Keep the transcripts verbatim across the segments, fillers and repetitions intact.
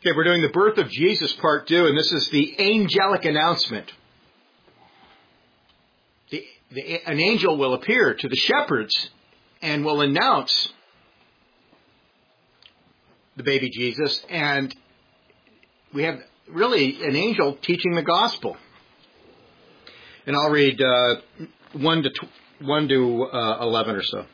Okay, we're doing the birth of Jesus part two, and this is the angelic announcement. The, the, an angel will appear to the shepherds and will announce the baby Jesus, and we have really an angel teaching the gospel. And I'll read uh, one to tw- one to uh, eleven or so.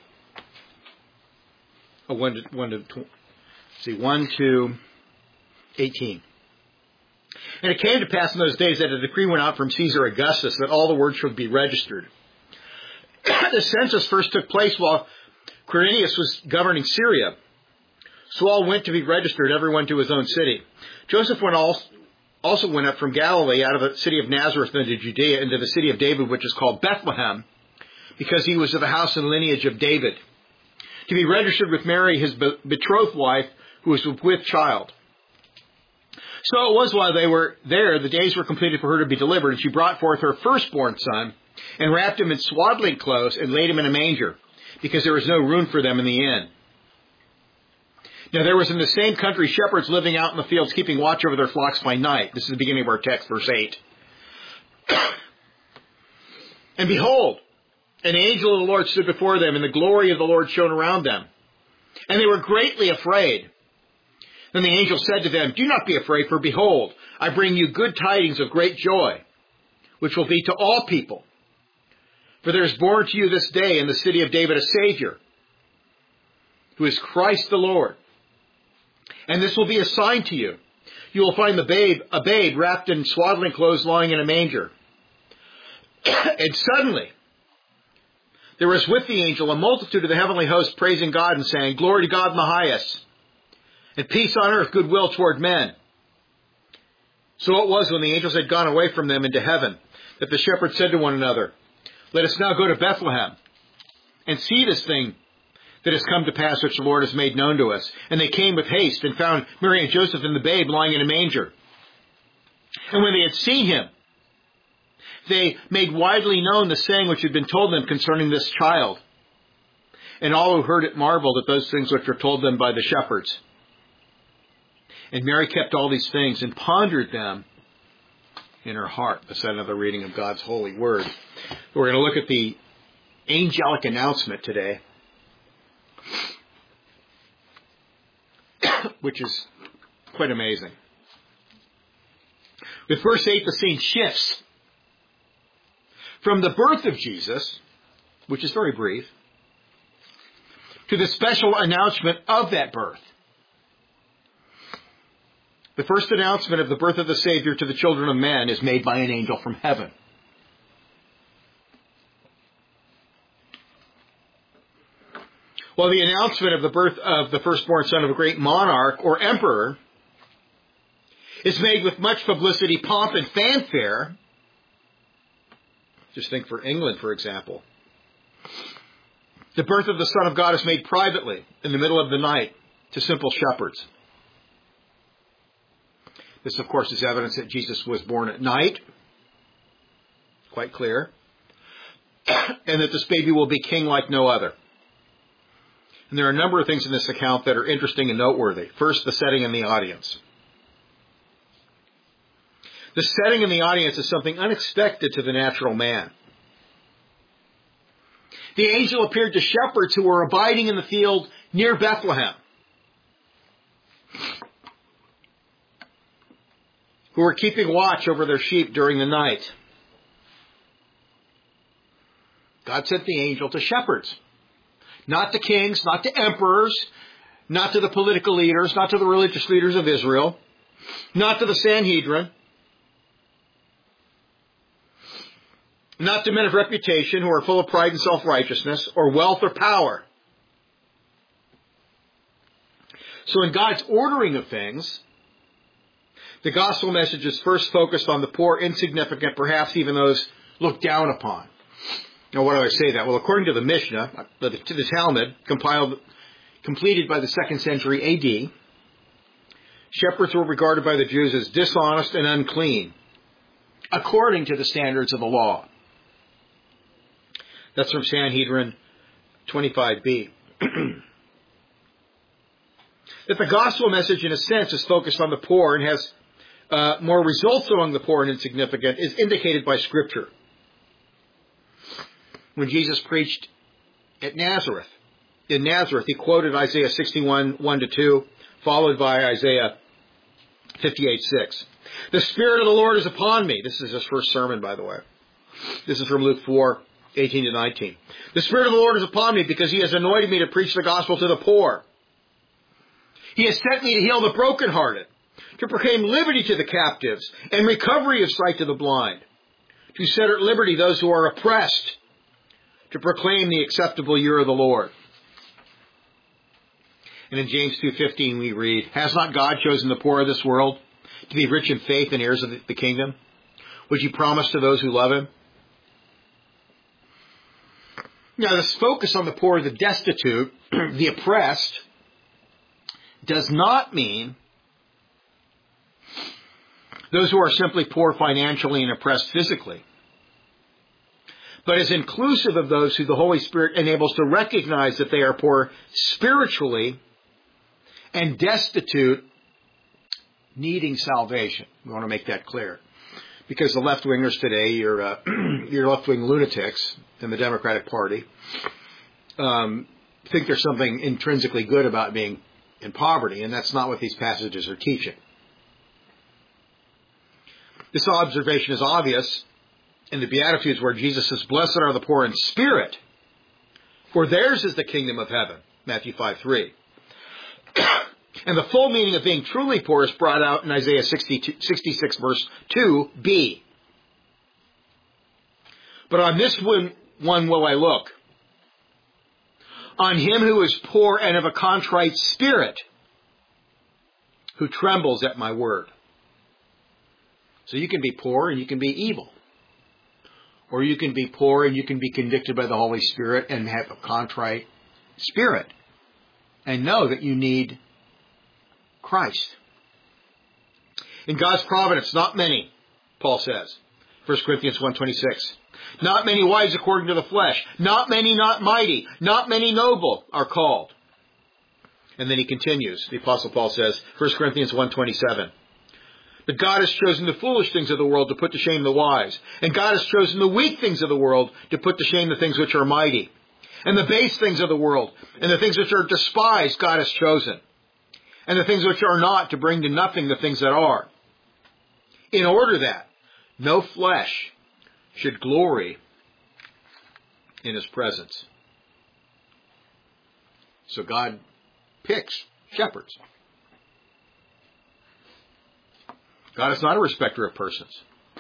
Oh, one to one to tw- see one to eighteen. And it came to pass in those days that a decree went out from Caesar Augustus that all the words should be registered. The census first took place while Quirinius was governing Syria. So all went to be registered, everyone to his own city. Joseph went also, also went up from Galilee out of the city of Nazareth into Judea, into the city of David, which is called Bethlehem, because he was of the house and lineage of David, to be registered with Mary, his betrothed wife, who was with child. So it was while they were there, the days were completed for her to be delivered, and she brought forth her firstborn son, and wrapped him in swaddling clothes, and laid him in a manger, because there was no room for them in the inn. Now there was in the same country shepherds living out in the fields, keeping watch over their flocks by night. This is the beginning of our text, verse eight. And behold, an angel of the Lord stood before them, and the glory of the Lord shone around them. And they were greatly afraid. Then the angel said to them, "Do not be afraid, for behold, I bring you good tidings of great joy, which will be to all people. For there is born to you this day in the city of David a Savior, who is Christ the Lord. And this will be a sign to you. You will find the babe, a babe wrapped in swaddling clothes lying in a manger." And suddenly there was with the angel a multitude of the heavenly host praising God and saying, "Glory to God in the highest, and peace on earth, goodwill toward men." So it was when the angels had gone away from them into heaven, that the shepherds said to one another, "Let us now go to Bethlehem and see this thing that has come to pass, which the Lord has made known to us." And they came with haste and found Mary and Joseph and the babe lying in a manger. And when they had seen him, they made widely known the saying which had been told them concerning this child. And all who heard it marveled at those things which were told them by the shepherds. And Mary kept all these things and pondered them in her heart. That's another reading of God's holy word. We're going to look at the angelic announcement today, which is quite amazing. With verse eight, the scene shifts from the birth of Jesus, which is very brief, to the special announcement of that birth. The first announcement of the birth of the Savior to the children of men is made by an angel from heaven. While the announcement of the birth of the firstborn son of a great monarch or emperor is made with much publicity, pomp, and fanfare, just think for England, for example, the birth of the Son of God is made privately in the middle of the night to simple shepherds. This, of course, is evidence that Jesus was born at night, quite clear, and that this baby will be king like no other. And there are a number of things in this account that are interesting and noteworthy. First, the setting and the audience. The setting in the audience is something unexpected to the natural man. The angel appeared to shepherds who were abiding in the field near Bethlehem, who were keeping watch over their sheep during the night. God sent the angel to shepherds, not to kings, not to emperors, not to the political leaders, not to the religious leaders of Israel, not to the Sanhedrin, not to men of reputation who are full of pride and self-righteousness, or wealth or power. So in God's ordering of things, the gospel message is first focused on the poor, insignificant, perhaps even those looked down upon. Now, why do I say that? Well, according to the Mishnah, to the Talmud, compiled, completed by the second century A D, shepherds were regarded by the Jews as dishonest and unclean, according to the standards of the law. That's from Sanhedrin twenty-five b. That the gospel message, in a sense, is focused on the poor and has uh, more results among the poor and insignificant is indicated by Scripture. When Jesus preached at Nazareth, in Nazareth, he quoted Isaiah sixty-one, one to two, followed by Isaiah fifty-eight, six. The Spirit of the Lord is upon me. This is his first sermon, by the way. This is from Luke four, eighteen to nineteen. The Spirit of the Lord is upon me because he has anointed me to preach the gospel to the poor. He has sent me to heal the brokenhearted, to proclaim liberty to the captives, and recovery of sight to the blind, to set at liberty those who are oppressed, to proclaim the acceptable year of the Lord. And in James two fifteen we read, has not God chosen the poor of this world to be rich in faith and heirs of the kingdom, which he promised to those who love him? Now, this focus on the poor, the destitute, the oppressed, does not mean those who are simply poor financially and oppressed physically, but is inclusive of those who the Holy Spirit enables to recognize that they are poor spiritually and destitute, needing salvation. We want to make that clear. Because the left-wingers today, your, uh, your left-wing lunatics in the Democratic Party, um, think there's something intrinsically good about being in poverty, and that's not what these passages are teaching. This observation is obvious in the Beatitudes where Jesus says, blessed are the poor in spirit, for theirs is the kingdom of heaven, Matthew five, three. And the full meaning of being truly poor is brought out in Isaiah sixty-six, verse two b. But on this one, one will I look, on him who is poor and of a contrite spirit, who trembles at my word. So you can be poor and you can be evil. Or you can be poor and you can be convicted by the Holy Spirit and have a contrite spirit. And know that you need Christ. In God's providence, not many, Paul says, First Corinthians one twenty-six. Not many wise according to the flesh. Not many, not mighty. Not many noble are called. And then he continues. The Apostle Paul says, First Corinthians one twenty-seven. But God has chosen the foolish things of the world to put to shame the wise. And God has chosen the weak things of the world to put to shame the things which are mighty. And the base things of the world and the things which are despised God has chosen. And the things which are not to bring to nothing the things that are. In order that no flesh should glory in his presence. So God picks shepherds. God is not a respecter of persons.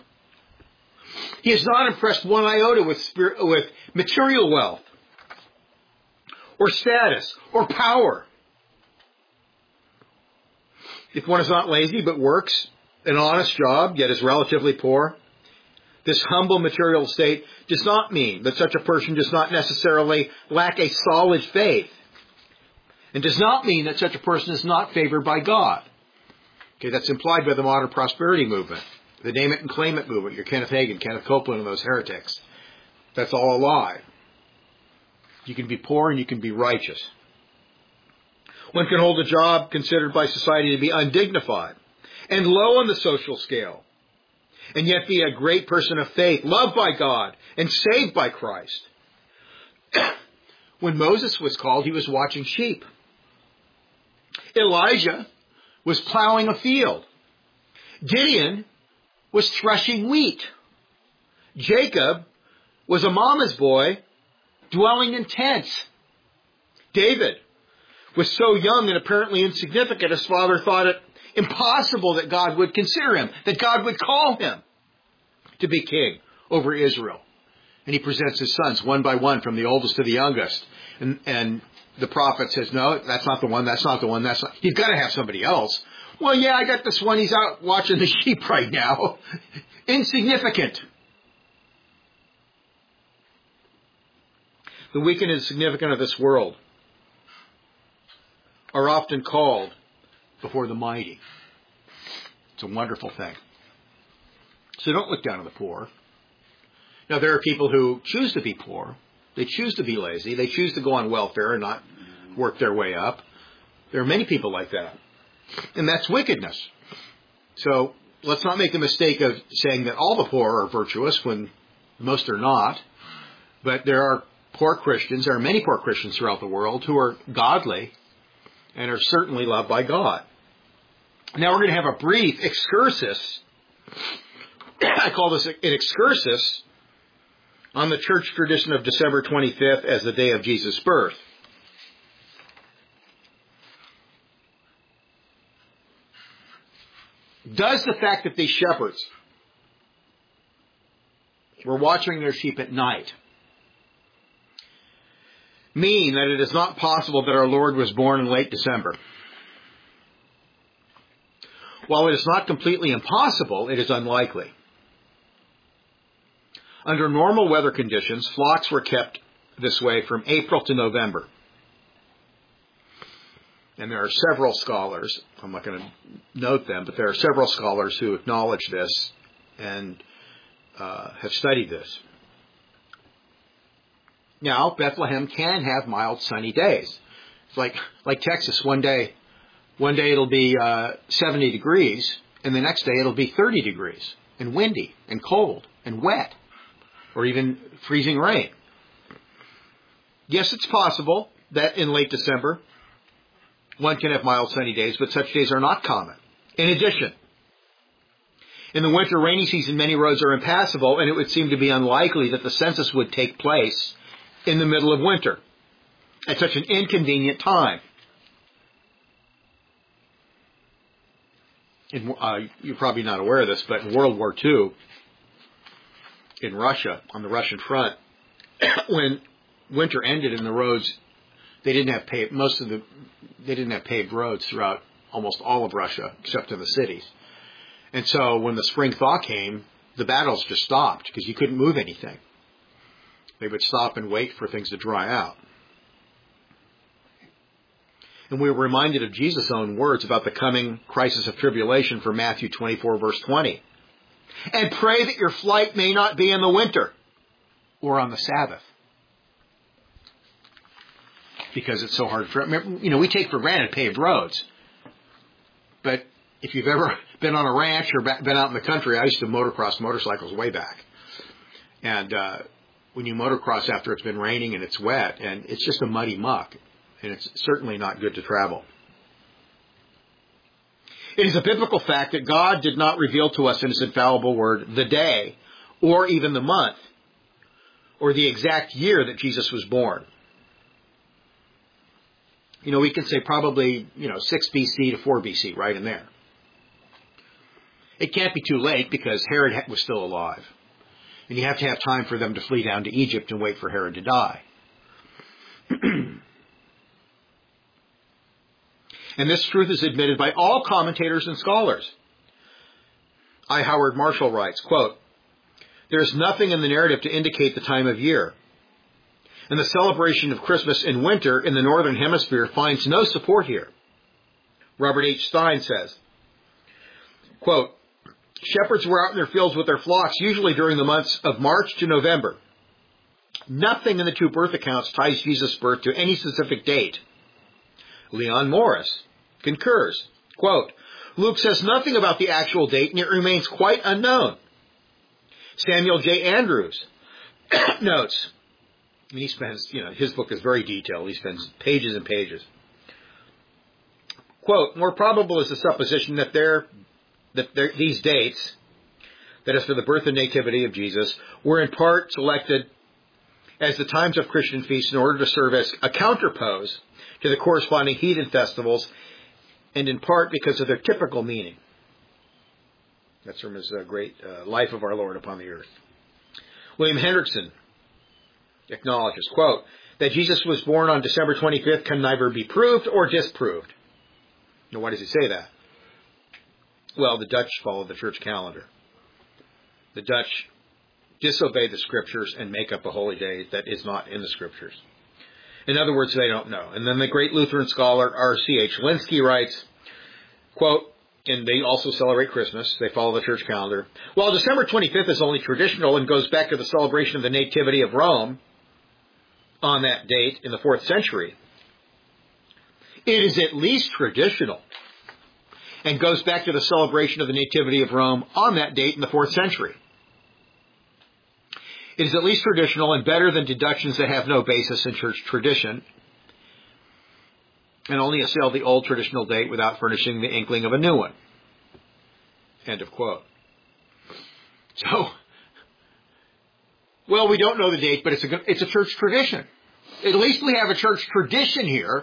He is not impressed one iota with spirit, with material wealth, or status, or power. If one is not lazy but works an honest job, yet is relatively poor, this humble material state does not mean that such a person does not necessarily lack a solid faith, and does not mean that such a person is not favored by God. Okay, that's implied by the modern prosperity movement, the name it and claim it movement, your Kenneth Hagin, Kenneth Copeland, and those heretics. That's all a lie. You can be poor and you can be righteous. One can hold a job considered by society to be undignified and low on the social scale, and yet be a great person of faith, loved by God, and saved by Christ. When Moses was called, he was watching sheep. Elijah was plowing a field. Gideon was threshing wheat. Jacob was a mama's boy dwelling in tents. David was so young and apparently insignificant, his father thought it impossible that God would consider him, that God would call him to be king over Israel. And he presents his sons one by one from the oldest to the youngest. And, and the prophet says, no, that's not the one, that's not the one, that's not. He's got to have somebody else. Well, yeah, I got this one. He's out watching the sheep right now. Insignificant. The weak and insignificant of this world are often called before the mighty. It's a wonderful thing. So don't look down on the poor. Now, there are people who choose to be poor. They choose to be lazy. They choose to go on welfare and not work their way up. There are many people like that. And that's wickedness. So let's not make the mistake of saying that all the poor are virtuous when most are not. But there are poor Christians, there are many poor Christians throughout the world who are godly and are certainly loved by God. Now we're going to have a brief excursus. I call this an excursus on the church tradition of December twenty-fifth as the day of Jesus' birth. Does the fact that these shepherds were watching their sheep at night mean that it is not possible that our Lord was born in late December? While it is not completely impossible, it is unlikely. Under normal weather conditions, flocks were kept this way from April to November. And there are several scholars, I'm not going to note them, but there are several scholars who acknowledge this and uh, have studied this. Now, Bethlehem can have mild sunny days. It's like like Texas. One day, one day it'll be uh, seventy degrees, and the next day it'll be thirty degrees, and windy, and cold, and wet, or even freezing rain. Yes, it's possible that in late December one can have mild sunny days, but such days are not common. In addition, in the winter rainy season, many roads are impassable, and it would seem to be unlikely that the census would take place in the middle of winter at such an inconvenient time. In, uh, you're probably not aware of this, but in World War Two, in Russia, on the Russian front, when winter ended and the roads, they didn't have paved, most of the, they didn't have paved roads throughout almost all of Russia, except in the cities. And so when the spring thaw came, the battles just stopped because you couldn't move anything. They would stop and wait for things to dry out. And we were reminded of Jesus' own words about the coming crisis of tribulation from Matthew twenty-four, verse twenty. And pray that your flight may not be in the winter or on the Sabbath. Because it's so hard for, you know, we take for granted paved roads. But if you've ever been on a ranch or been out in the country, I used to motocross motorcycles way back. And uh, when you motocross after it's been raining and it's wet, and it's just a muddy muck, and it's certainly not good to travel. It is a biblical fact that God did not reveal to us in His infallible word the day, or even the month, or the exact year that Jesus was born. You know, we can say probably, you know, six B C to four B C, right in there. It can't be too late because Herod was still alive. And you have to have time for them to flee down to Egypt and wait for Herod to die. And this truth is admitted by all commentators and scholars. I. Howard Marshall writes, quote, there is nothing in the narrative to indicate the time of year. And the celebration of Christmas in winter in the Northern Hemisphere finds no support here. Robert H. Stein says, quote, shepherds were out in their fields with their flocks, usually during the months of March to November. Nothing in the two birth accounts ties Jesus' birth to any specific date. Leon Morris concurs, quote, Luke says nothing about the actual date, and it remains quite unknown. Samuel J. Andrews notes, and he spends, you know, his book is very detailed. He spends pages and pages. Quote, more probable is the supposition that there, that there, these dates, that is for the birth and nativity of Jesus, were in part selected as the times of Christian feasts in order to serve as a counterpose to the corresponding heathen festivals, and in part because of their typical meaning. That's from his uh, great uh, Life of Our Lord Upon the Earth. William Hendrickson acknowledges, quote, that Jesus was born on December twenty-fifth can neither be proved or disproved. Now, why does he say that? Well, the Dutch follow the church calendar. The Dutch disobey the Scriptures and make up a holy day that is not in the Scriptures. In other words, they don't know. And then the great Lutheran scholar R C H Linsky writes, quote, and they also celebrate Christmas. They follow the church calendar. While December twenty-fifth is only traditional and goes back to the celebration of the Nativity of Rome on that date in the fourth century, It is at least traditional and goes back to the celebration of the Nativity of Rome on that date in the fourth century. It is at least traditional and better than deductions that have no basis in church tradition and only assail the old traditional date without furnishing the inkling of a new one. End of quote. So, well, we don't know the date, but it's a, it's a church tradition. At least we have a church tradition here.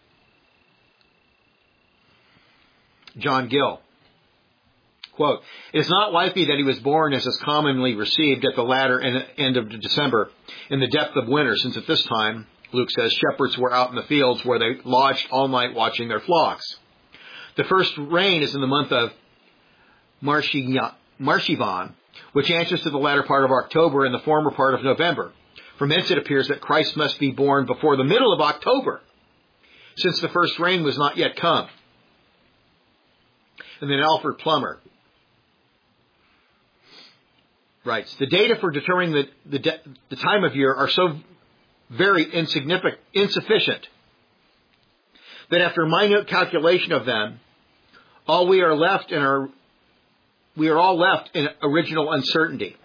John Gill, quote, "It is not likely that he was born as is commonly received at the latter end of December in the depth of winter, since at this time, Luke says, shepherds were out in the fields where they lodged all night watching their flocks. The first rain is in the month of Marchivan, which answers to the latter part of October and the former part of November. From hence it appears that Christ must be born before the middle of October, since the first rain was not yet come." And then Alfred Plummer writes, "The data for determining the, the, de- the time of year are so very insignificant, insufficient that after minute calculation of them, all we are left in our, we are all left in original uncertainty.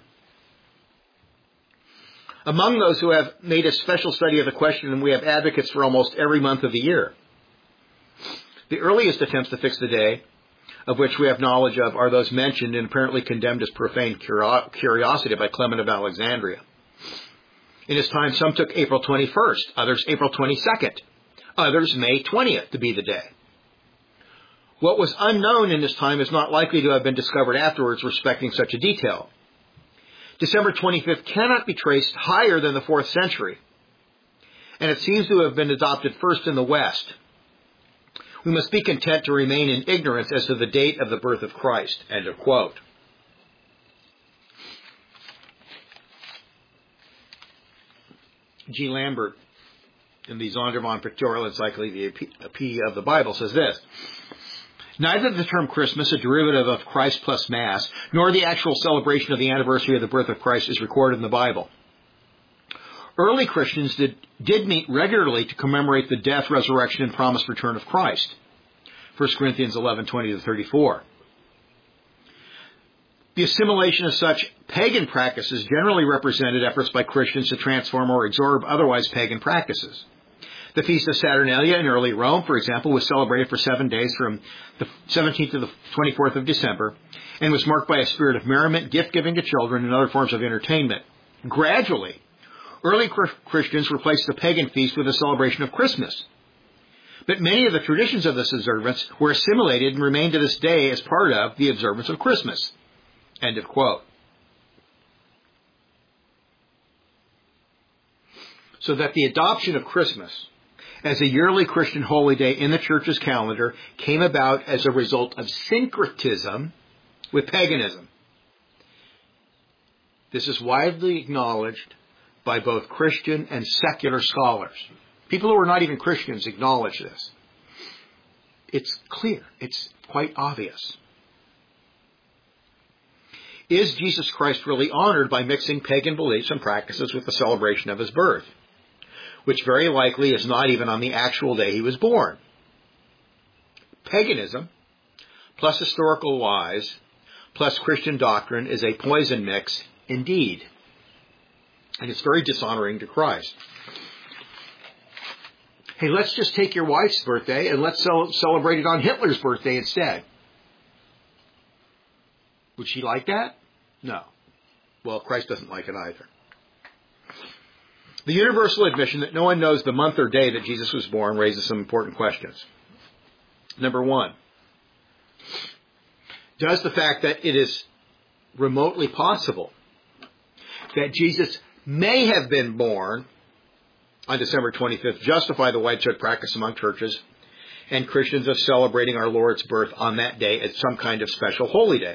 Among those who have made a special study of the question, we have advocates for almost every month of the year. The earliest attempts to fix the day, of which we have knowledge of, are those mentioned and apparently condemned as profane curiosity by Clement of Alexandria. In his time, some took April twenty-first, others April twenty-second, others May twentieth to be the day. What was unknown in his time is not likely to have been discovered afterwards respecting such a detail. December twenty-fifth cannot be traced higher than the fourth century, and it seems to have been adopted first in the West. We must be content to remain in ignorance as to the date of the birth of Christ." End of quote. G. Lambert, in the Zondervan Pictorial Encyclopedia of the Bible, says this: "Neither the term Christmas, a derivative of Christ plus Mass, nor the actual celebration of the anniversary of the birth of Christ is recorded in the Bible. Early Christians did, did meet regularly to commemorate the death, resurrection, and promised return of Christ." First Corinthians eleven, twenty to thirty-four. The assimilation of such pagan practices generally represented efforts by Christians to transform or absorb otherwise pagan practices. The Feast of Saturnalia in early Rome, for example, was celebrated for seven days from the seventeenth to the twenty-fourth of December and was marked by a spirit of merriment, gift-giving to children, and other forms of entertainment. Gradually, early Christians replaced the pagan feast with a celebration of Christmas. But many of the traditions of this observance were assimilated and remain to this day as part of the observance of Christmas. End of quote. So that the adoption of Christmas as a yearly Christian holy day in the church's calendar came about as a result of syncretism with paganism. This is widely acknowledged by both Christian and secular scholars. People who are not even Christians acknowledge this. It's clear. It's quite obvious. Is Jesus Christ really honored by mixing pagan beliefs and practices with the celebration of his birth, which very likely is not even on the actual day he was born? Paganism, plus historical lies, plus Christian doctrine is a poison mix indeed. And it's very dishonoring to Christ. Hey, let's just take your wife's birthday and let's celebrate it on Hitler's birthday instead. Would she like that? No. Well, Christ doesn't like it either. The universal admission that no one knows the month or day that Jesus was born raises some important questions. Number one, does the fact that it is remotely possible that Jesus may have been born on December twenty-fifth justify the widespread practice among churches and Christians of celebrating our Lord's birth on that day as some kind of special holy day?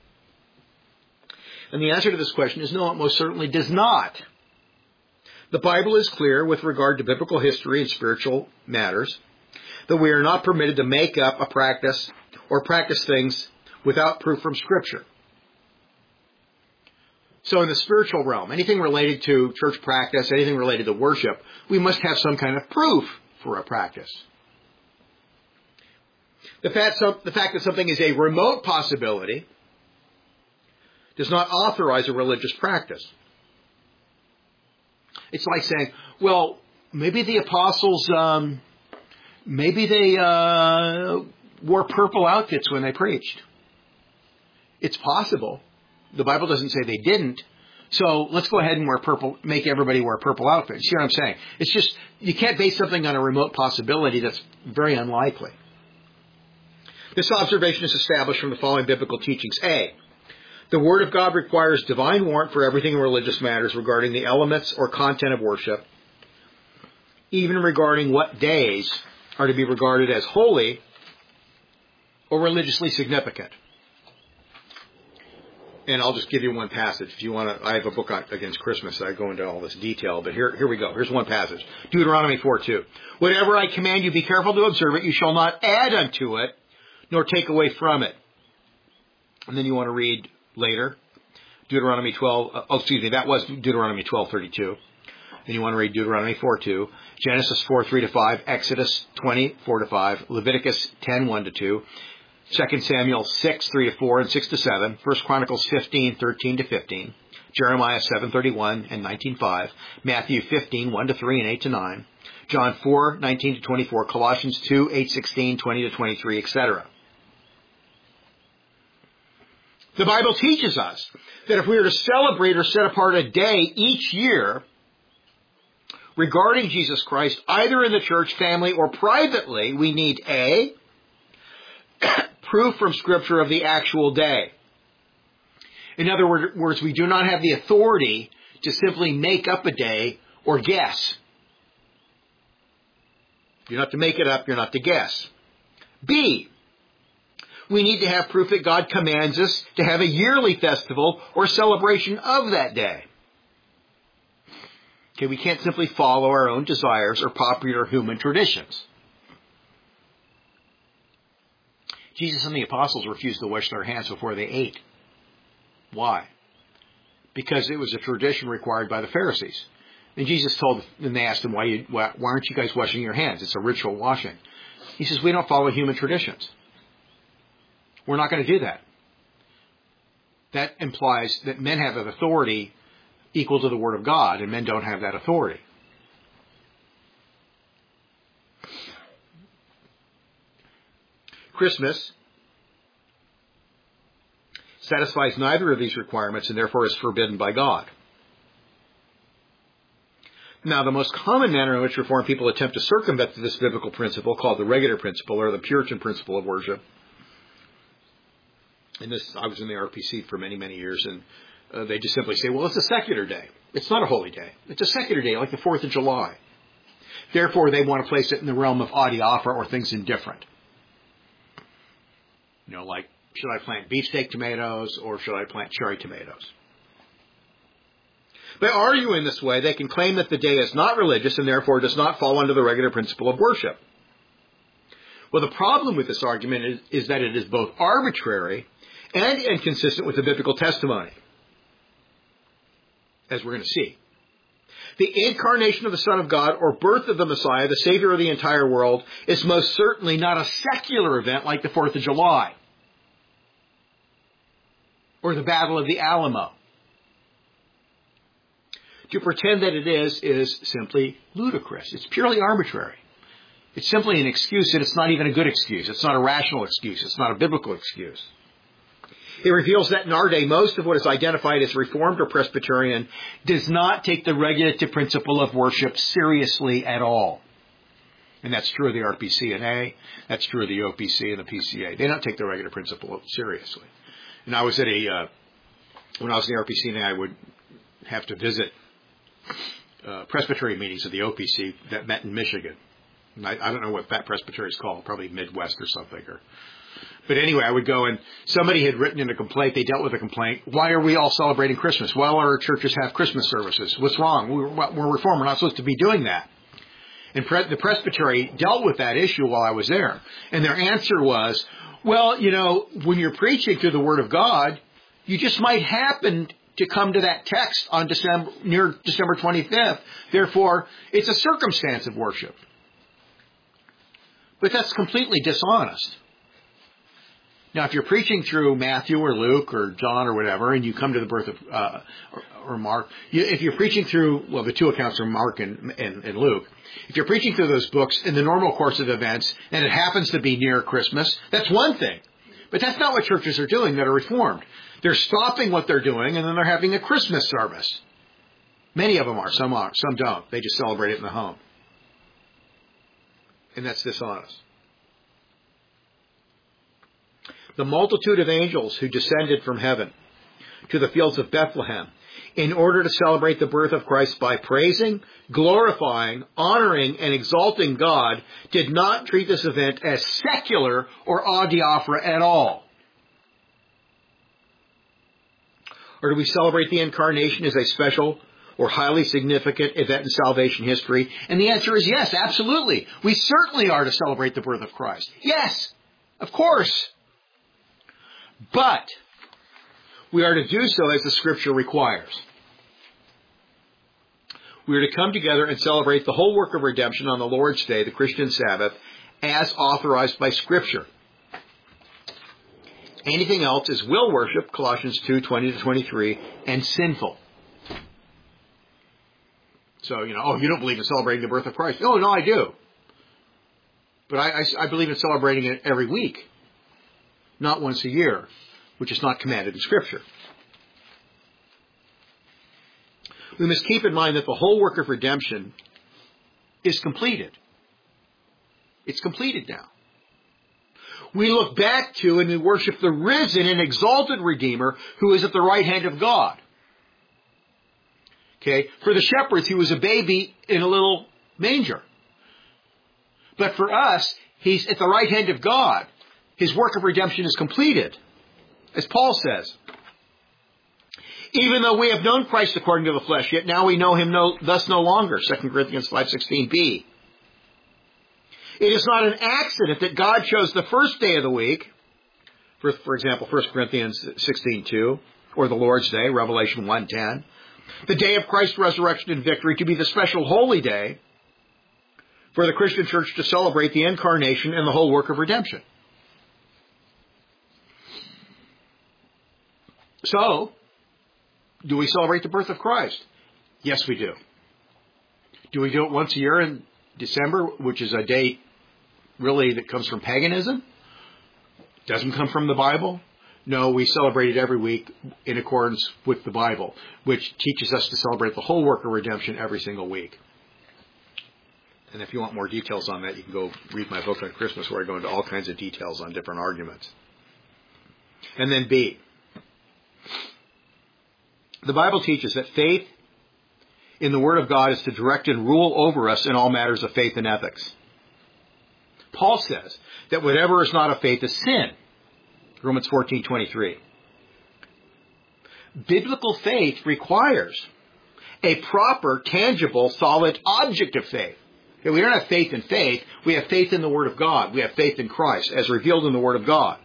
And the answer to this question is no, it most certainly does not. The Bible is clear with regard to biblical history and spiritual matters that we are not permitted to make up a practice or practice things without proof from Scripture. So in the spiritual realm, anything related to church practice, anything related to worship, we must have some kind of proof for a practice. The fact, the fact that something is a remote possibility does not authorize a religious practice. It's like saying, well, maybe the apostles, um, maybe they uh, wore purple outfits when they preached. It's possible. The Bible doesn't say they didn't. So let's go ahead and wear purple, make everybody wear purple outfits. You see what I'm saying? It's just, you can't base something on a remote possibility that's very unlikely. This observation is established from the following biblical teachings. A, the Word of God requires divine warrant for everything in religious matters regarding the elements or content of worship, even regarding what days are to be regarded as holy or religiously significant. And I'll just give you one passage. If you want to, I have a book on, against Christmas. I go into all this detail, but here, here we go. Here's one passage. Deuteronomy four two. Whatever I command you, be careful to observe it. You shall not add unto it, nor take away from it. And then you want to read later, Deuteronomy twelve, oh, excuse me, that was Deuteronomy twelve thirty-two. Then you want to read Deuteronomy four two, Genesis four three to five, Exodus twenty four to five, Leviticus ten one to two, Second Samuel six three to four and six to seven, First Chronicles fifteen thirteen to fifteen, Jeremiah seven thirty-one and nineteen five, Matthew fifteen one to three and eight to nine, John four nineteen to twenty-four, Colossians two eight sixteen, twenty to twenty-three, et cetera. The Bible teaches us that if we are to celebrate or set apart a day each year regarding Jesus Christ, either in the church, family, or privately, we need A, proof from Scripture of the actual day. In other words, we do not have the authority to simply make up a day or guess. You're not to make it up, you're not to guess. B, we need to have proof that God commands us to have a yearly festival or celebration of that day. Okay, we can't simply follow our own desires or popular human traditions. Jesus and the apostles refused to wash their hands before they ate. Why? Because it was a tradition required by the Pharisees. And Jesus told, and they asked him, why, you, why, why aren't you guys washing your hands? It's a ritual washing. He says, we don't follow human traditions. We're not going to do that. That implies that men have an authority equal to the Word of God, and men don't have that authority. Christmas satisfies neither of these requirements and therefore is forbidden by God. Now, the most common manner in which Reformed people attempt to circumvent this biblical principle, called the regular principle or the Puritan principle of worship, and this, I was in the R P C for many, many years, and uh, they just simply say, well, it's a secular day. It's not a holy day. It's a secular day, like the fourth of July. Therefore, they want to place it in the realm of adiaphora or things indifferent. You know, like, should I plant beefsteak tomatoes or should I plant cherry tomatoes? By arguing this way, they can claim that the day is not religious and therefore does not fall under the regular principle of worship. Well, the problem with this argument is, is that it is both arbitrary and inconsistent with the biblical testimony, as we're going to see. The incarnation of the Son of God, or birth of the Messiah, the Savior of the entire world, is most certainly not a secular event like the fourth of July or the Battle of the Alamo. To pretend that it is, is simply ludicrous. It's purely arbitrary. It's simply an excuse, and it's not even a good excuse. It's not a rational excuse. It's not a biblical excuse. It reveals that in our day, most of what is identified as Reformed or Presbyterian does not take the regulative principle of worship seriously at all. And that's true of the R P C N A. That's true of the O P C and the P C A. They don't take the regular principle seriously. And I was at a, uh, when I was in the R P C N A, I would have to visit uh, Presbyterian meetings of the O P C that met in Michigan. And I, I don't know what that Presbytery is called, probably Midwest or something. Or, but anyway, I would go and somebody had written in a complaint. They dealt with a complaint. Why are we all celebrating Christmas? Why all our churches have Christmas services? What's wrong? We're, we're Reformed. We're not supposed to be doing that. And pre- the Presbytery dealt with that issue while I was there. And their answer was, well, you know, when you're preaching through the Word of God, you just might happen to come to that text on December, near December twenty-fifth. Therefore, it's a circumstance of worship. But that's completely dishonest. Now, if you're preaching through Matthew or Luke or John or whatever, and you come to the birth of, uh, or, or Mark, you, if you're preaching through, well, the two accounts are Mark and, and, and Luke. If you're preaching through those books in the normal course of events, and it happens to be near Christmas, that's one thing. But that's not what churches are doing that are Reformed. They're stopping what they're doing, and then they're having a Christmas service. Many of them are. Some are. Some don't. They just celebrate it in the home. And that's dishonest. The multitude of angels who descended from heaven to the fields of Bethlehem in order to celebrate the birth of Christ by praising, glorifying, honoring, and exalting God did not treat this event as secular or adiaphora at all. Or do we celebrate the incarnation as a special or highly significant event in salvation history? And the answer is yes, absolutely. We certainly are to celebrate the birth of Christ. Yes, of course. But we are to do so as the Scripture requires. We are to come together and celebrate the whole work of redemption on the Lord's Day, the Christian Sabbath, as authorized by Scripture. Anything else is will worship, Colossians two, twenty to twenty-three, and sinful. So, you know, oh, you don't believe in celebrating the birth of Christ. Oh, no, I do. But I, I, I believe in celebrating it every week, not once a year, which is not commanded in Scripture. We must keep in mind that the whole work of redemption is completed. It's completed now. We look back to and we worship the risen and exalted Redeemer who is at the right hand of God. Okay? For the shepherds, he was a baby in a little manger. But for us, he's at the right hand of God. His work of redemption is completed. As Paul says, even though we have known Christ according to the flesh, yet now we know him no, thus no longer. Second Corinthians five sixteen b. It is not an accident that God chose the first day of the week, for, for example, First Corinthians sixteen two, or the Lord's Day, Revelation one ten, the day of Christ's resurrection and victory, to be the special holy day for the Christian church to celebrate the incarnation and the whole work of redemption. So, do we celebrate the birth of Christ? Yes, we do. Do we do it once a year in December, which is a date really that comes from paganism? Doesn't come from the Bible? No, we celebrate it every week in accordance with the Bible, which teaches us to celebrate the whole work of redemption every single week. And if you want more details on that, you can go read my book on Christmas, where I go into all kinds of details on different arguments. And then B. The Bible teaches that faith in the Word of God is to direct and rule over us in all matters of faith and ethics. Paul says that whatever is not of faith is sin. Romans fourteen twenty-three. Biblical faith requires a proper, tangible, solid object of faith. Okay, we don't have faith in faith. We have faith in the Word of God. We have faith in Christ as revealed in the Word of God.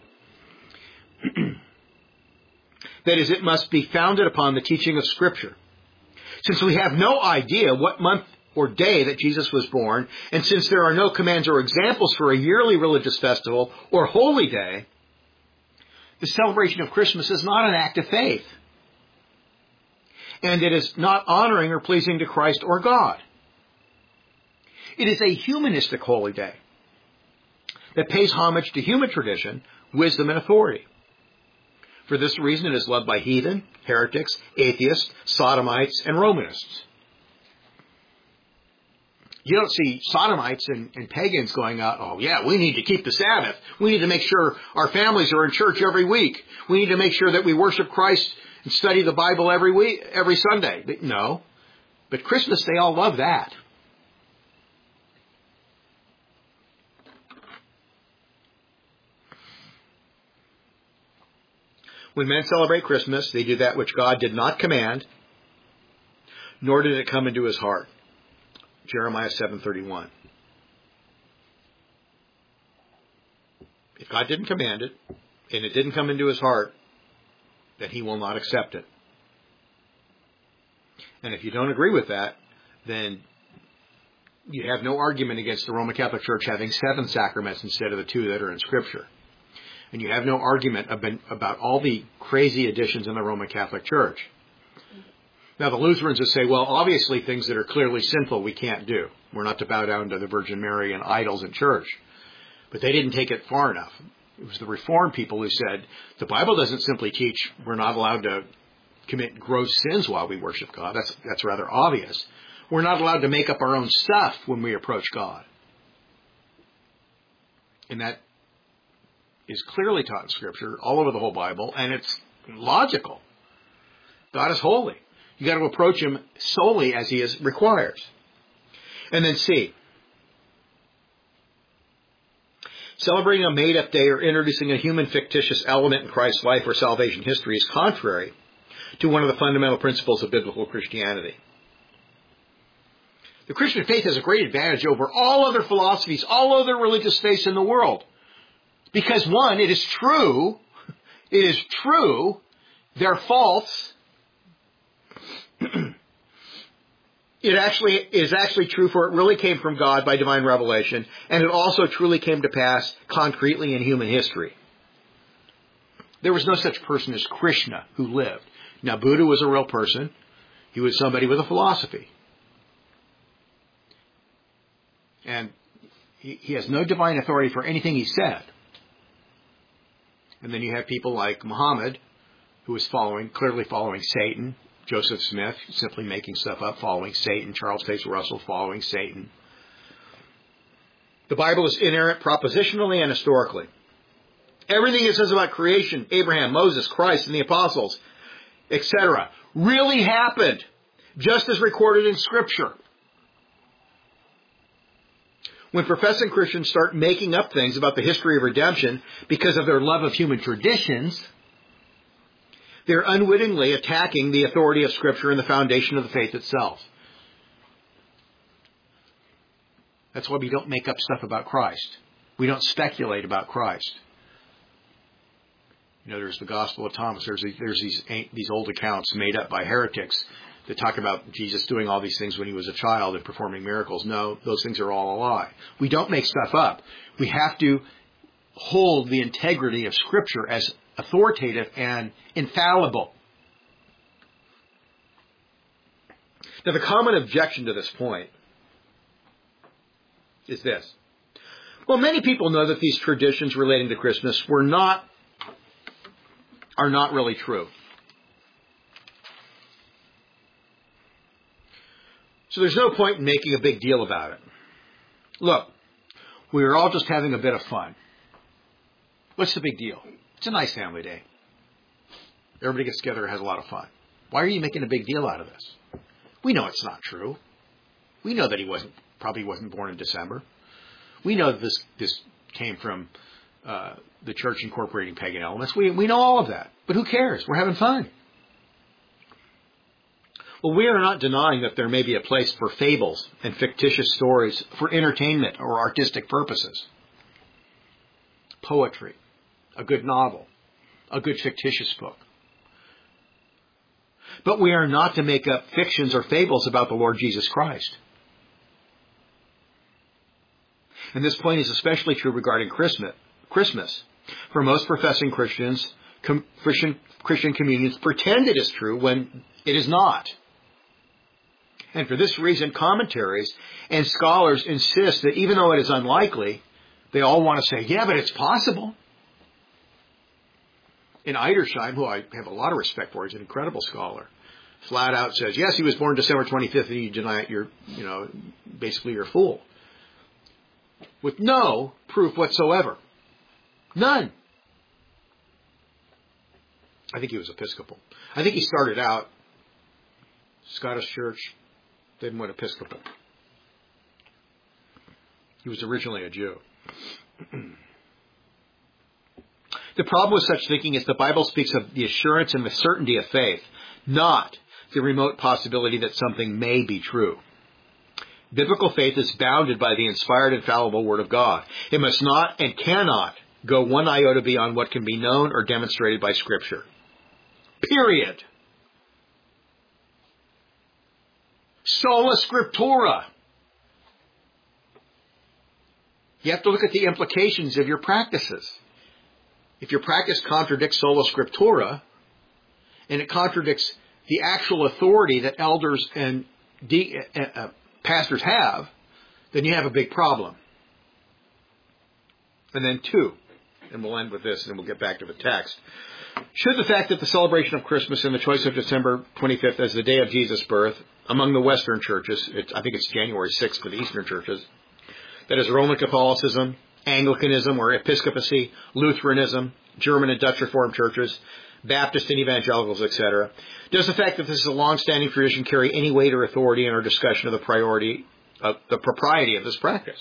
That is, it must be founded upon the teaching of Scripture. Since we have no idea what month or day that Jesus was born, and since there are no commands or examples for a yearly religious festival or holy day, the celebration of Christmas is not an act of faith. And it is not honoring or pleasing to Christ or God. It is a humanistic holy day that pays homage to human tradition, wisdom, and authority. For this reason, it is loved by heathen, heretics, atheists, sodomites, and Romanists. You don't see sodomites and, and pagans going out, oh yeah, we need to keep the Sabbath. We need to make sure our families are in church every week. We need to make sure that we worship Christ and study the Bible every week, every Sunday. No. But Christmas, they all love that. When men celebrate Christmas, they do that which God did not command, nor did it come into his heart. Jeremiah seven thirty-one. If God didn't command it, and it didn't come into his heart, then he will not accept it. And if you don't agree with that, then you have no argument against the Roman Catholic Church having seven sacraments instead of the two that are in Scripture. And you have no argument about all the crazy additions in the Roman Catholic Church. Now, the Lutherans would say, well, obviously things that are clearly sinful we can't do. We're not to bow down to the Virgin Mary and idols in church. But they didn't take it far enough. It was the Reformed people who said, the Bible doesn't simply teach we're not allowed to commit gross sins while we worship God. That's, that's rather obvious. We're not allowed to make up our own stuff when we approach God. And that is clearly taught in Scripture all over the whole Bible, and it's logical. God is holy. You got to approach Him solely as He is requires. And then C. Celebrating a made-up day or introducing a human fictitious element in Christ's life or salvation history is contrary to one of the fundamental principles of biblical Christianity. The Christian faith has a great advantage over all other philosophies, all other religious faiths in the world. Because one, it is true, it is true, they're false. It actually is actually true, for it really came from God by divine revelation, and it also truly came to pass concretely in human history. There was no such person as Krishna who lived. Now, Buddha was a real person. He was somebody with a philosophy. And he, he has no divine authority for anything he said. And then you have people like Muhammad, who was following, clearly following Satan. Joseph Smith, simply making stuff up, following Satan. Charles Taze Russell, following Satan. The Bible is inerrant propositionally and historically. Everything it says about creation, Abraham, Moses, Christ, and the apostles, et cetera, really happened, just as recorded in Scripture. When professing Christians start making up things about the history of redemption because of their love of human traditions, they're unwittingly attacking the authority of Scripture and the foundation of the faith itself. That's why we don't make up stuff about Christ. We don't speculate about Christ. You know, there's the Gospel of Thomas. There's, there's these, these old accounts made up by heretics that talk about Jesus doing all these things when he was a child and performing miracles. No, those things are all a lie. We don't make stuff up. We have to hold the integrity of Scripture as authoritative and infallible. Now, the common objection to this point is this. Well, many people know that these traditions relating to Christmas were not, are not really true. So there's no point in making a big deal about it. Look, we are all just having a bit of fun. What's the big deal? It's a nice family day. Everybody gets together and has a lot of fun. Why are you making a big deal out of this? We know it's not true. We know that he wasn't, probably wasn't born in December. We know that this, this came from uh, the church incorporating pagan elements. We, we know all of that. But who cares? We're having fun. Well, we are not denying that there may be a place for fables and fictitious stories for entertainment or artistic purposes. Poetry, a good novel, a good fictitious book. But we are not to make up fictions or fables about the Lord Jesus Christ. And this point is especially true regarding Christmas. Christmas. For most professing Christians, com- Christian, Christian communions pretend it is true when it is not. And for this reason, commentaries and scholars insist that even though it is unlikely, they all want to say, yeah, but it's possible. In Edersheim, who I have a lot of respect for, he's an incredible scholar, flat out says, yes, he was born December twenty-fifth, and you deny it, you're, you know, basically you're a fool. With no proof whatsoever. None. I think he was Episcopal. I think he started out Scottish Church, then went Episcopal. He was originally a Jew. The problem with such thinking is the Bible speaks of the assurance and the certainty of faith, not the remote possibility that something may be true. Biblical faith is bounded by the inspired, infallible Word of God. It must not and cannot go one iota beyond what can be known or demonstrated by Scripture. Period. Sola Scriptura. You have to look at the implications of your practices. if your practice contradicts sola scriptura, and it contradicts the actual authority that elders and de- uh, uh, pastors have, then you have a big problem. And then two, and we'll end with this and we'll get back to the text. Should the fact that the celebration of Christmas and the choice of December twenty-fifth as the day of Jesus' birth among the Western churches, it's, I think it's January sixth for the Eastern churches, that is Roman Catholicism, Anglicanism or Episcopacy, Lutheranism, German and Dutch Reformed churches, Baptist and Evangelicals, et cetera. Does the fact that this is a long-standing tradition carry any weight or authority in our discussion of the priority, of the propriety of this practice?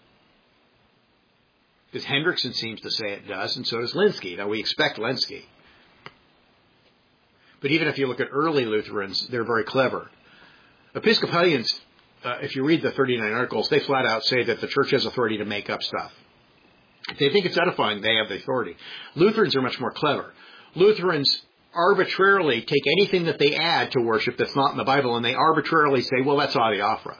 Because Hendrickson seems to say it does, and so does Lenski. Now, we expect Lenski. But even if you look at early Lutherans, they're very clever. Episcopalians, uh, if you read the thirty-nine articles, they flat out say that the church has authority to make up stuff. If they think it's edifying, they have the authority. Lutherans are much more clever. Lutherans arbitrarily take anything that they add to worship that's not in the Bible, and they arbitrarily say, well, that's adiaphora.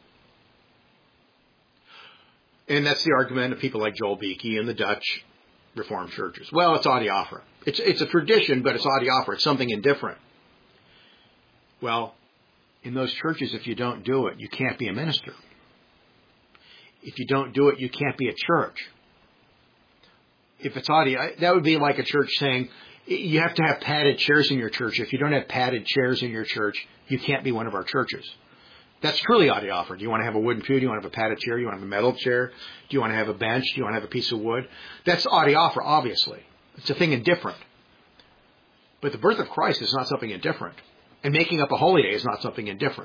And that's the argument of people like Joel Beeke and the Dutch Reformed churches. Well, it's adiaphora. It's, it's a tradition, but it's adiaphora. It's something indifferent. Well, in those churches, if you don't do it, you can't be a minister. If you don't do it, you can't be a church. If it's adi, that would be like a church saying, you have to have padded chairs in your church. If you don't have padded chairs in your church, you can't be one of our churches. That's truly adiaphora. Do you want to have a wooden pew? Do you want to have a padded chair? Do you want to have a metal chair? Do you want to have a bench? Do you want to have a piece of wood? That's adiaphora, obviously. It's a thing indifferent. But the birth of Christ is not something indifferent. And making up a holy day is not something indifferent.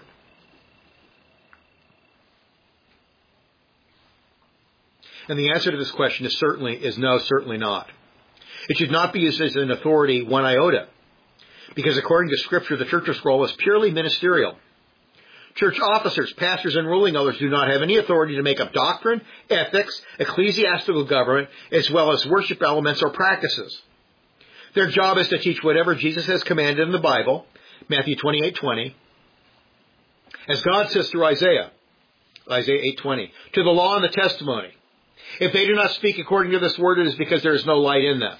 And the answer to this question is certainly is no, certainly not. It should not be used as an authority one iota. Because according to Scripture, the church scroll is purely ministerial. Church officers, pastors, and ruling elders do not have any authority to make up doctrine, ethics, ecclesiastical government, as well as worship elements or practices. Their job is to teach whatever Jesus has commanded in the Bible, Matthew twenty-eight twenty, as God says through Isaiah, Isaiah eight twenty, to the law and the testimony. If they do not speak according to this word, it is because there is no light in them.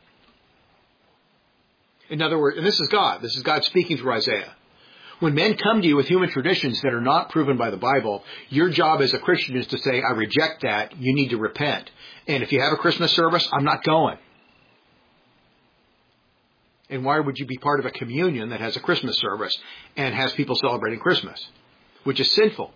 In other words, and this is God. This is God speaking through Isaiah. When men come to you with human traditions that are not proven by the Bible, your job as a Christian is to say, I reject that. You need to repent. And if you have a Christmas service, I'm not going. And why would you be part of a communion that has a Christmas service and has people celebrating Christmas, which is sinful?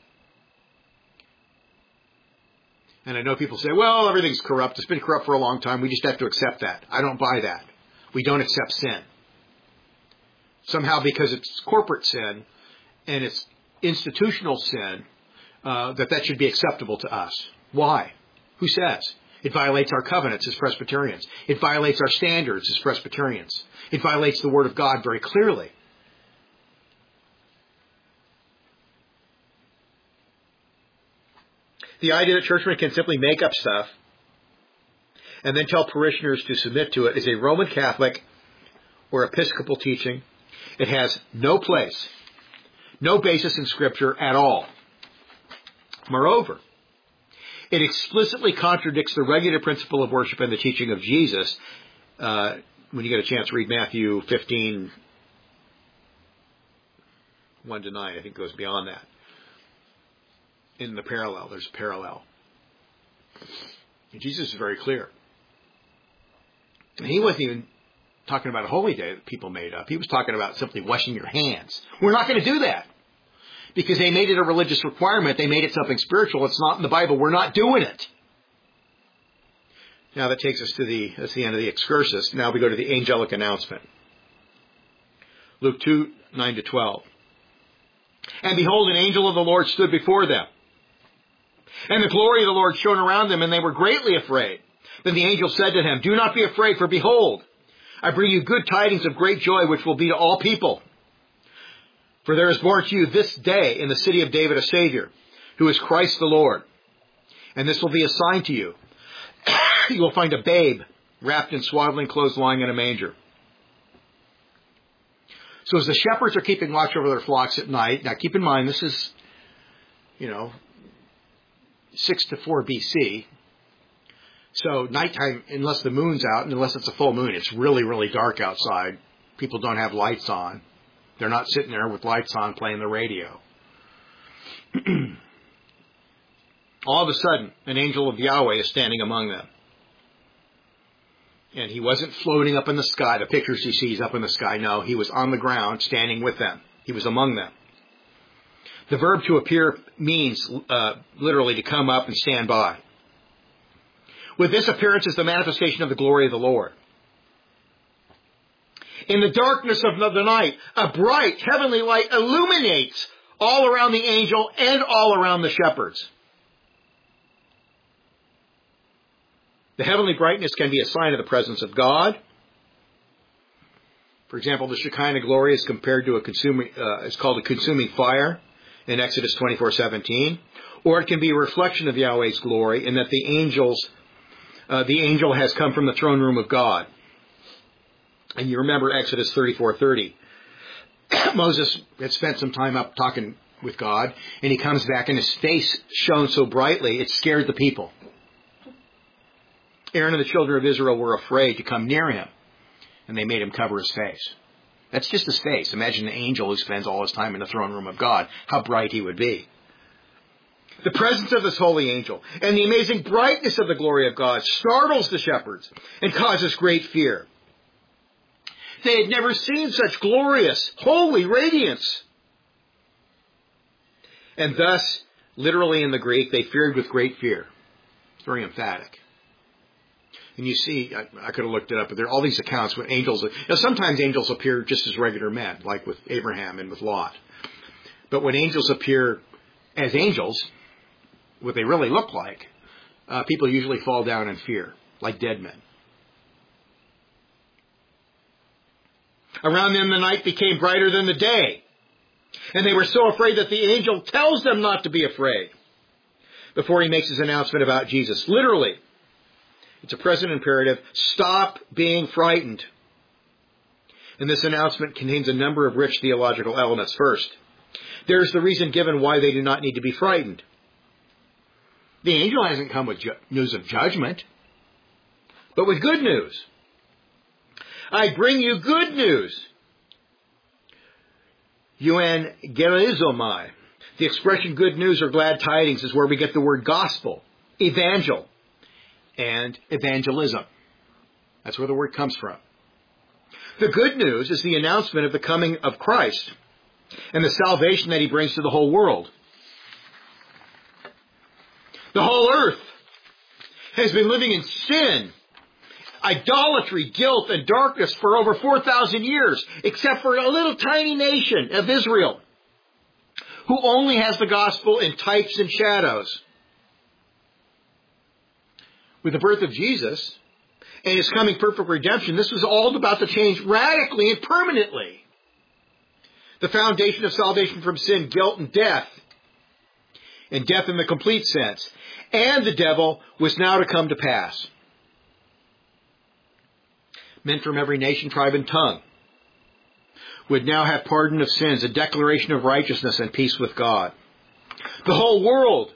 And I know people say, well, everything's corrupt. It's been corrupt for a long time. We just have to accept that. I don't buy that. We don't accept sin. Somehow because it's corporate sin and it's institutional sin, uh, that that should be acceptable to us. Why? Who says? It violates our covenants as Presbyterians. It violates our standards as Presbyterians. It violates the Word of God very clearly. The idea that churchmen can simply make up stuff and then tell parishioners to submit to it is a Roman Catholic or Episcopal teaching. It has no place, no basis in Scripture at all. Moreover, it explicitly contradicts the regular principle of worship and the teaching of Jesus. Uh, when you get a chance, read Matthew fifteen, one to nine. I think it goes beyond that. In the parallel, there's a parallel. And Jesus is very clear. And he wasn't even talking about a holy day that people made up. He was talking about simply washing your hands. We're not going to do that. Because they made it a religious requirement. They made it something spiritual. It's not in the Bible. We're not doing it. Now that takes us to the, that's the end of the excursus. Now we go to the angelic announcement. Luke two, nine to twelve. And behold, an angel of the Lord stood before them. And the glory of the Lord shone around them, and they were greatly afraid. Then the angel said to them, do not be afraid, for behold, I bring you good tidings of great joy, which will be to all people. For there is born to you this day in the city of David a Savior, who is Christ the Lord. And this will be a sign to you. You will find a babe wrapped in swaddling clothes lying in a manger. So as the shepherds are keeping watch over their flocks at night, now keep in mind this is, you know, six to four B C. So nighttime, unless the moon's out, and unless it's a full moon, it's really, really dark outside. People don't have lights on. They're not sitting there with lights on playing the radio. All of a sudden, an angel of Yahweh is standing among them. And he wasn't floating up in the sky, the pictures he sees up in the sky. No, he was on the ground standing with them. He was among them. The verb to appear means uh, literally to come up and stand by. With this appearance is the manifestation of the glory of the Lord. In the darkness of the night, a bright heavenly light illuminates all around the angel and all around the shepherds. The heavenly brightness can be a sign of the presence of God. For example, the Shekinah glory is compared to a consuming, uh, it's called a consuming fire in Exodus twenty-four seventeen. Or it can be a reflection of Yahweh's glory in that the angels, uh, the angel has come from the throne room of God. And you remember Exodus thirty-four thirty. Moses had spent some time up talking with God, and he comes back and his face shone so brightly, it scared the people. Aaron and the children of Israel were afraid to come near him, and they made him cover his face. That's just his face. Imagine an angel who spends all his time in the throne room of God, how bright he would be. The presence of this holy angel and the amazing brightness of the glory of God startles the shepherds and causes great fear. They had never seen such glorious, holy radiance. And thus, literally in the Greek, they feared with great fear. It's very emphatic. And you see, I, I could have looked it up, but there are all these accounts with angels. Now, sometimes angels appear just as regular men, like with Abraham and with Lot. But when angels appear as angels, what they really look like, uh, people usually fall down in fear, like dead men. Around them the night became brighter than the day. And they were so afraid that the angel tells them not to be afraid before he makes his announcement about Jesus. Literally, it's a present imperative. Stop being frightened. And this announcement contains a number of rich theological elements. First, there's the reason given why they do not need to be frightened. The angel hasn't come with ju- news of judgment, but with good news. I bring you good news. Euangelizomai. The expression good news or glad tidings is where we get the word gospel, evangel, and evangelism. That's where the word comes from. The good news is the announcement of the coming of Christ and the salvation that he brings to the whole world. The whole earth has been living in sin, idolatry, guilt, and darkness for over four thousand years, except for a little tiny nation of Israel, who only has the gospel in types and shadows. With the birth of Jesus and his coming perfect redemption, this was all about to change radically and permanently the foundation of salvation from sin, guilt, and death, and death in the complete sense. And the devil was now to come to pass. Men from every nation, tribe, and tongue would now have pardon of sins, a declaration of righteousness, and peace with God. The whole world,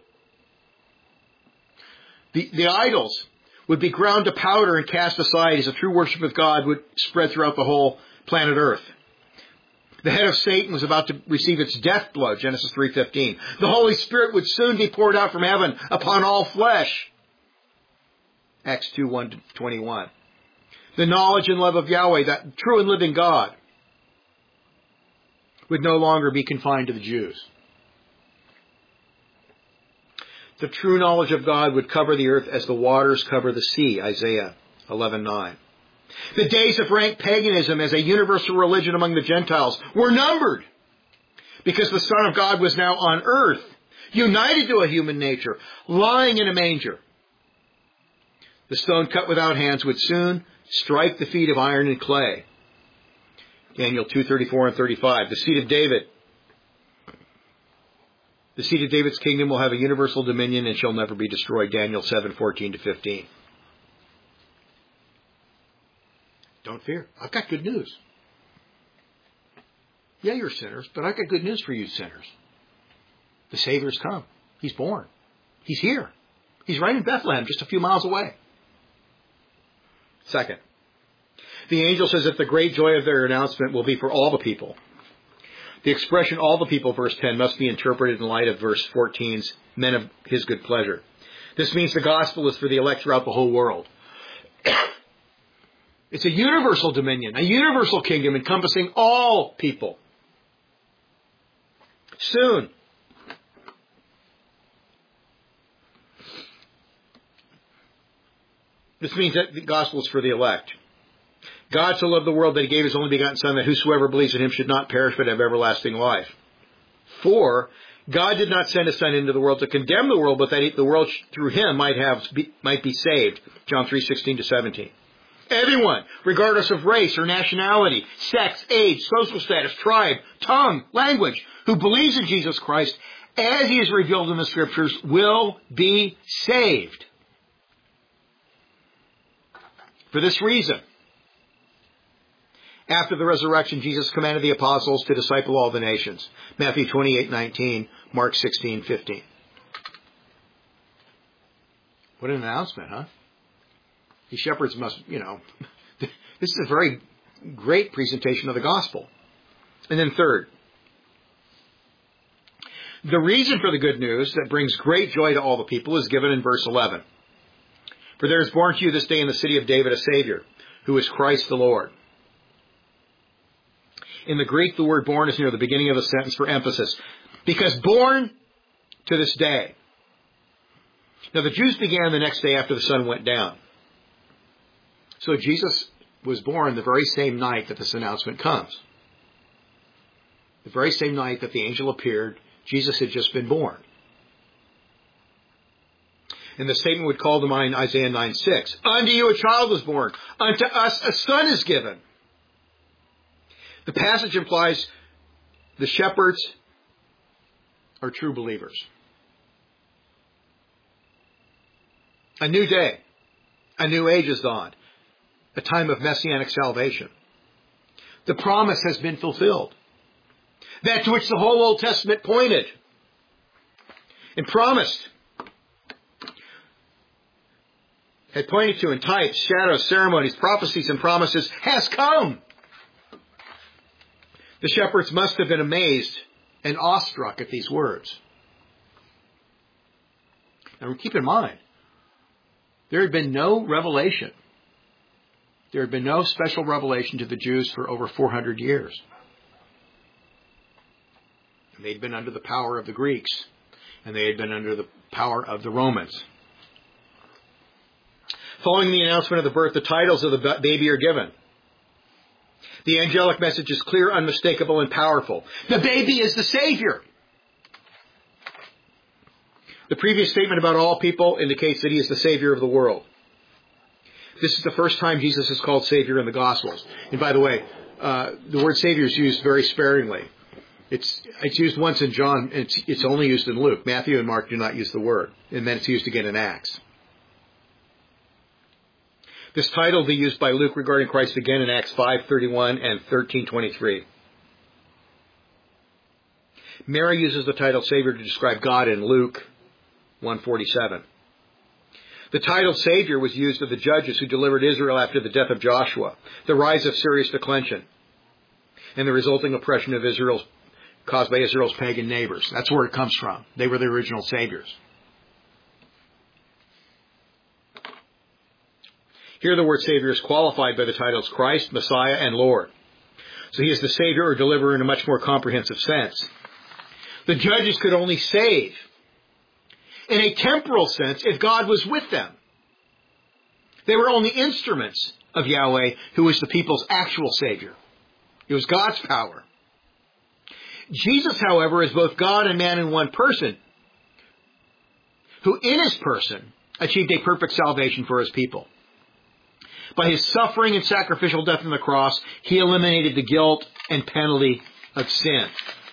the, the idols, would be ground to powder and cast aside as a true worship of God would spread throughout the whole planet Earth. The head of Satan was about to receive its death blow, Genesis three fifteen. The Holy Spirit would soon be poured out from heaven upon all flesh, Acts two one to twenty-one. The knowledge and love of Yahweh, that true and living God, would no longer be confined to the Jews. The true knowledge of God would cover the earth as the waters cover the sea, Isaiah eleven nine. The days of rank paganism as a universal religion among the Gentiles were numbered, because the Son of God was now on earth, united to a human nature, lying in a manger. The stone cut without hands would soon strike the feet of iron and clay. Daniel two thirty-four and thirty-five. The seed of David. The seed of David's kingdom will have a universal dominion and shall never be destroyed. Daniel seven fourteen to fifteen. Don't fear. I've got good news. Yeah, you're sinners, but I've got good news for you sinners. The Savior's come. He's born. He's here. He's right in Bethlehem, just a few miles away. Second, the angel says that the great joy of their announcement will be for all the people. The expression all the people, verse ten, must be interpreted in light of verse fourteen's men of his good pleasure. This means the gospel is for the elect throughout the whole world. It's a universal dominion, a universal kingdom encompassing all people. Soon. This means that the gospel is for the elect. God so loved the world that he gave his only begotten Son, that whosoever believes in him should not perish but have everlasting life. For God did not send his Son into the world to condemn the world, but that the world through him might have might be saved. John three sixteen to seventeen. Everyone, regardless of race or nationality, sex, age, social status, tribe, tongue, language, who believes in Jesus Christ, as he is revealed in the Scriptures, will be saved. For this reason, after the resurrection, Jesus commanded the apostles to disciple all the nations. Matthew twenty-eight nineteen, Mark sixteen fifteen. What an announcement, huh? These shepherds must, you know, this is a very great presentation of the gospel. And then third, the reason for the good news that brings great joy to all the people is given in verse eleven. For there is born to you this day in the city of David a Savior, who is Christ the Lord. In the Greek, the word born is near the beginning of the sentence for emphasis, because born to this day. Now the Jews began the next day after the sun went down. So Jesus was born the very same night that this announcement comes. The very same night that the angel appeared, Jesus had just been born. And the statement would call to mind Isaiah nine six. Unto you a child was born. Unto us a son is given. The passage implies the shepherds are true believers. A new day, a new age is dawned, a time of messianic salvation. The promise has been fulfilled. That to which the whole Old Testament pointed and promised, had pointed to in types, shadows, ceremonies, prophecies, and promises, has come. The shepherds must have been amazed and awestruck at these words. Now keep in mind, there had been no revelation. There had been no special revelation to the Jews for over four hundred years. And they'd been under the power of the Greeks, and they had been under the power of the Romans. Following the announcement of the birth, the titles of the baby are given. The angelic message is clear, unmistakable, and powerful. The baby is the Savior. The previous statement about all people indicates that he is the Savior of the world. This is the first time Jesus is called Savior in the Gospels. And by the way, uh, the word Savior is used very sparingly. It's it's used once in John. It's, it's only used in Luke. Matthew and Mark do not use the word. And then it's used again in Acts. This title will be used by Luke regarding Christ again in Acts five thirty-one and thirteen twenty-three. Mary uses the title Savior to describe God in Luke one forty-seven. The title Savior was used of the judges who delivered Israel after the death of Joshua, the rise of Syria's declension, and the resulting oppression of Israel caused by Israel's pagan neighbors. That's where it comes from. They were the original saviors. Here the word Savior is qualified by the titles Christ, Messiah, and Lord. So he is the Savior or deliverer in a much more comprehensive sense. The judges could only save in a temporal sense if God was with them. They were only instruments of Yahweh, who was the people's actual Savior. It was God's power. Jesus, however, is both God and man in one person, who in his person achieved a perfect salvation for his people. By his suffering and sacrificial death on the cross, he eliminated the guilt and penalty of sin.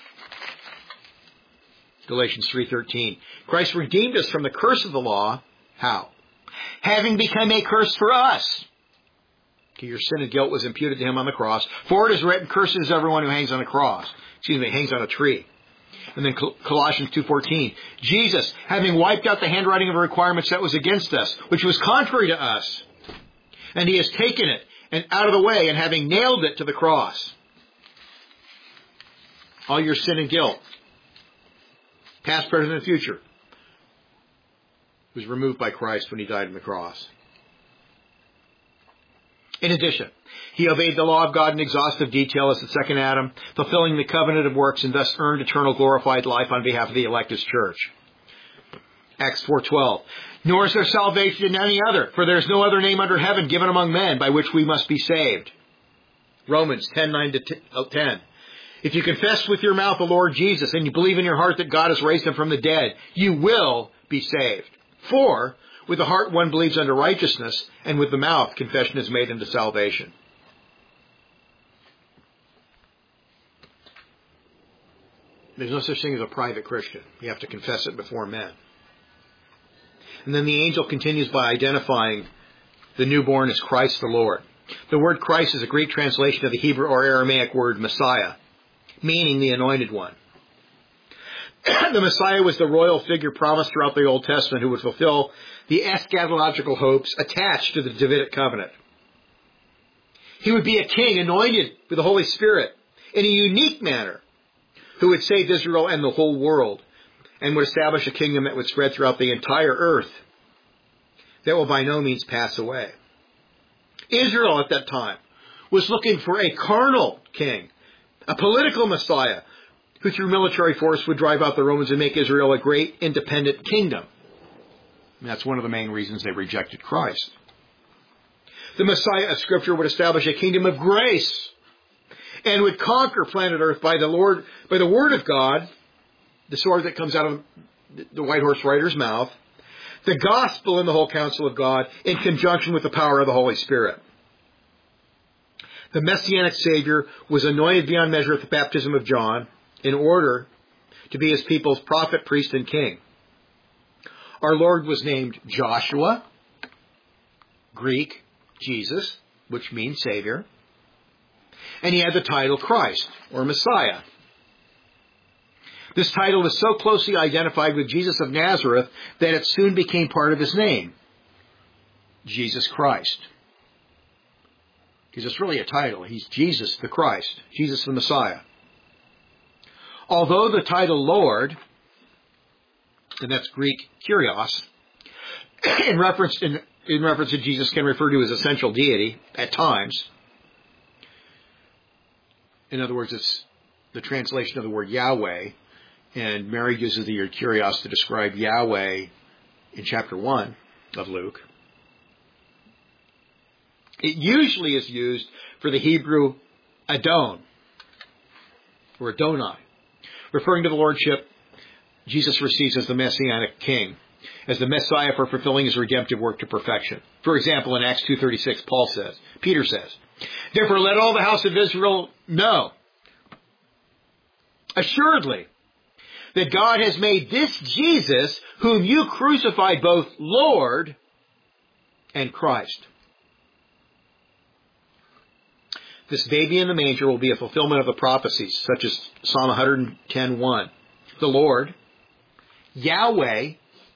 Galatians three thirteen. Christ redeemed us from the curse of the law. How? Having become a curse for us. Okay, your sin and guilt was imputed to him on the cross. For it is written, cursed is everyone who hangs on a cross. Excuse me, hangs on a tree. And then Colossians two fourteen. Jesus, having wiped out the handwriting of the requirements that was against us, which was contrary to us, And he has taken it and out of the way, and having nailed it to the cross. All your sin and guilt, past, present, and future, was removed by Christ when he died on the cross. In addition, he obeyed the law of God in exhaustive detail as the second Adam, fulfilling the covenant of works, and thus earned eternal glorified life on behalf of the elect his church. Acts four twelve. Nor is there salvation in any other, for there is no other name under heaven given among men by which we must be saved. Romans ten nine to ten. If you confess with your mouth the Lord Jesus, and you believe in your heart that God has raised him from the dead, you will be saved. For with the heart one believes unto righteousness, and with the mouth confession is made unto salvation. There's no such thing as a private Christian. You have to confess it before men. And then the angel continues by identifying the newborn as Christ the Lord. The word Christ is a Greek translation of the Hebrew or Aramaic word Messiah, meaning the anointed one. The Messiah was the royal figure promised throughout the Old Testament who would fulfill the eschatological hopes attached to the Davidic covenant. He would be a king anointed with the Holy Spirit in a unique manner who would save Israel and the whole world and would establish a kingdom that would spread throughout the entire earth that will by no means pass away. Israel at that time was looking for a carnal king, a political Messiah, who through military force would drive out the Romans and make Israel a great independent kingdom. And that's one of the main reasons they rejected Christ. The Messiah of Scripture would establish a kingdom of grace and would conquer planet Earth by the Lord, by the Word of God, the sword that comes out of the white horse rider's mouth, the gospel and the whole counsel of God in conjunction with the power of the Holy Spirit. The Messianic Savior was anointed beyond measure at the baptism of John in order to be his people's prophet, priest, and king. Our Lord was named Joshua, Greek, Jesus, which means Savior, and he had the title Christ, or Messiah. This title was so closely identified with Jesus of Nazareth that it soon became part of his name, Jesus Christ. Because it's really a title. He's Jesus the Christ, Jesus the Messiah. Although the title Lord, and that's Greek Kyrios, in reference, in, in reference to Jesus can refer to his essential deity at times. In other words, it's the translation of the word Yahweh. And Mary uses the word Kyrios to describe Yahweh in chapter one of Luke. It usually is used for the Hebrew Adon, or Adonai, referring to the lordship Jesus receives as the Messianic king, as the Messiah for fulfilling his redemptive work to perfection. For example, in Acts two thirty-six, Paul says, Peter says, "Therefore let all the house of Israel know, assuredly, that God has made this Jesus, whom you crucified, both Lord and Christ." This baby in the manger will be a fulfillment of the prophecies, such as Psalm one ten one. The Lord, Yahweh,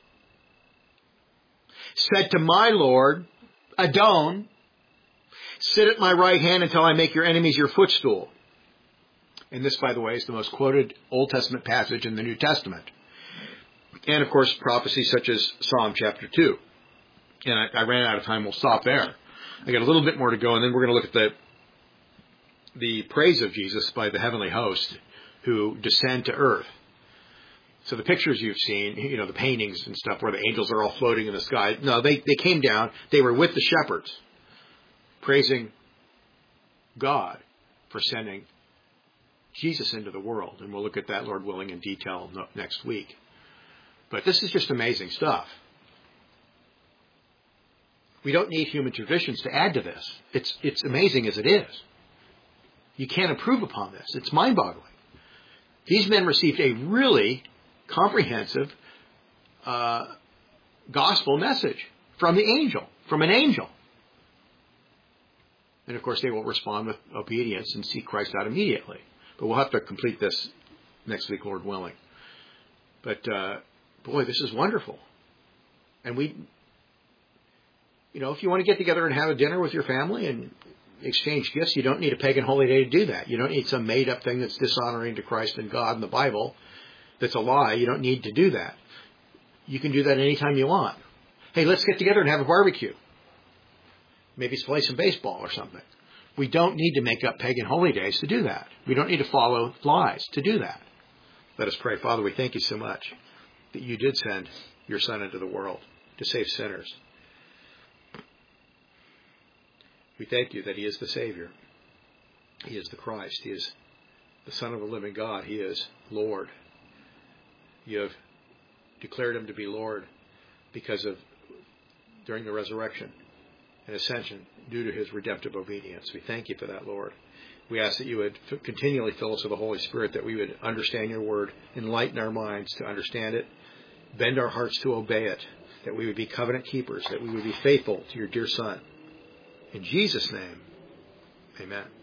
said to my Lord, Adon, sit at my right hand until I make your enemies your footstool. And this, by the way, is the most quoted Old Testament passage in the New Testament. And, of course, prophecies such as Psalm chapter two. And I, I ran out of time. We'll stop there. I got a little bit more to go, and then we're going to look at the the praise of Jesus by the heavenly host who descend to earth. So the pictures you've seen, you know, the paintings and stuff where the angels are all floating in the sky. No, they, they came down. They were with the shepherds, praising God for sending Jesus into the world. And we'll look at that, Lord willing, in detail next week. But this is just amazing stuff. We don't need human traditions to add to this. It's, it's amazing as it is. You can't improve upon this. It's mind-boggling. These men received a really comprehensive uh, gospel message from the angel, from an angel. And, of course, they will respond with obedience and seek Christ out immediately. But we'll have to complete this next week, Lord willing. But, uh, boy, this is wonderful. And we You know, if you want to get together and have a dinner with your family and exchange gifts, you don't need a pagan holy day to do that. You don't need some made-up thing that's dishonoring to Christ and God and the Bible that's a lie. You don't need to do that. You can do that anytime you want. Hey, let's get together and have a barbecue. Maybe play some baseball or something. We don't need to make up pagan holy days to do that. We don't need to follow lies to do that. Let us pray. Father, we thank you so much that you did send your Son into the world to save sinners. We thank you that he is the Savior. He is the Christ. He is the Son of the living God. He is Lord. You have declared him to be Lord because of, during the resurrection and ascension, due to his redemptive obedience. We thank you for that, Lord. We ask that you would f- continually fill us with the Holy Spirit, that we would understand your word, enlighten our minds to understand it, bend our hearts to obey it, that we would be covenant keepers, that we would be faithful to your dear Son. In Jesus' name, amen.